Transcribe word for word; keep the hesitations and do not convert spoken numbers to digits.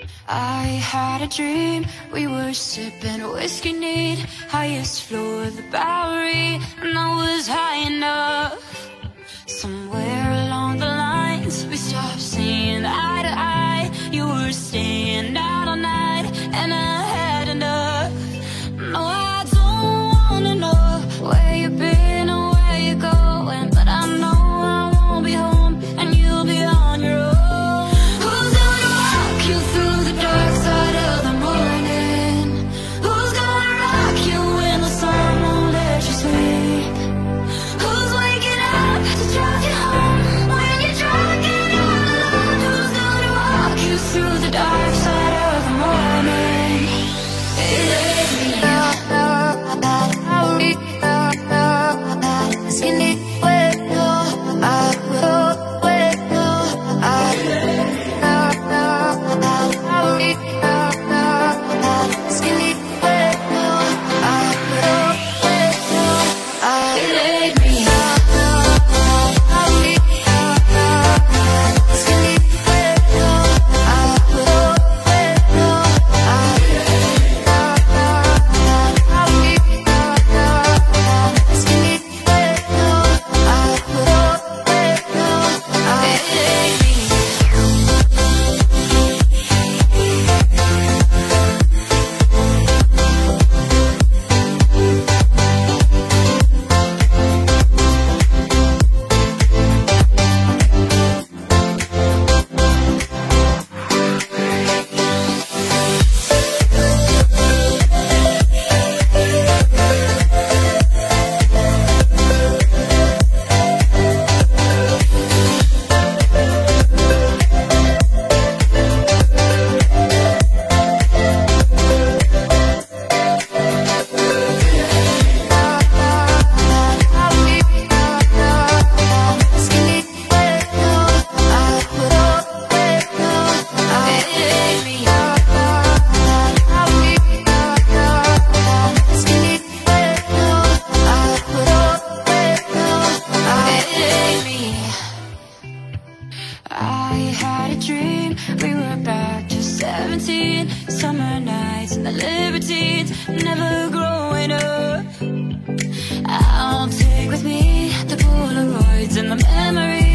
I had a dream, we were sipping whiskey neat, highest floor of the Bowery, and I was high enough. Somewhere along the lines, we stopped seeing eye to eye. You were staying out all night, and I had enough. No, I don't wanna know where you've been or where you're going, but I know I won't be home, and you'll be on your own. Who's gonna walk you through the dark side of the morning? Who's gonna rock you when the sun won't let you sleep? Who's waking up to drive you home when you're drunk and you're alone? Who's gonna walk you through the dark side of the morning? It ain't me. Skinny with no, I will with no, I skinny with no, I will with no, I it ain't me. I had a dream, we were back to seventeen, summer nights and the libertines, never growing up. I'll take with me the Polaroids and the memories.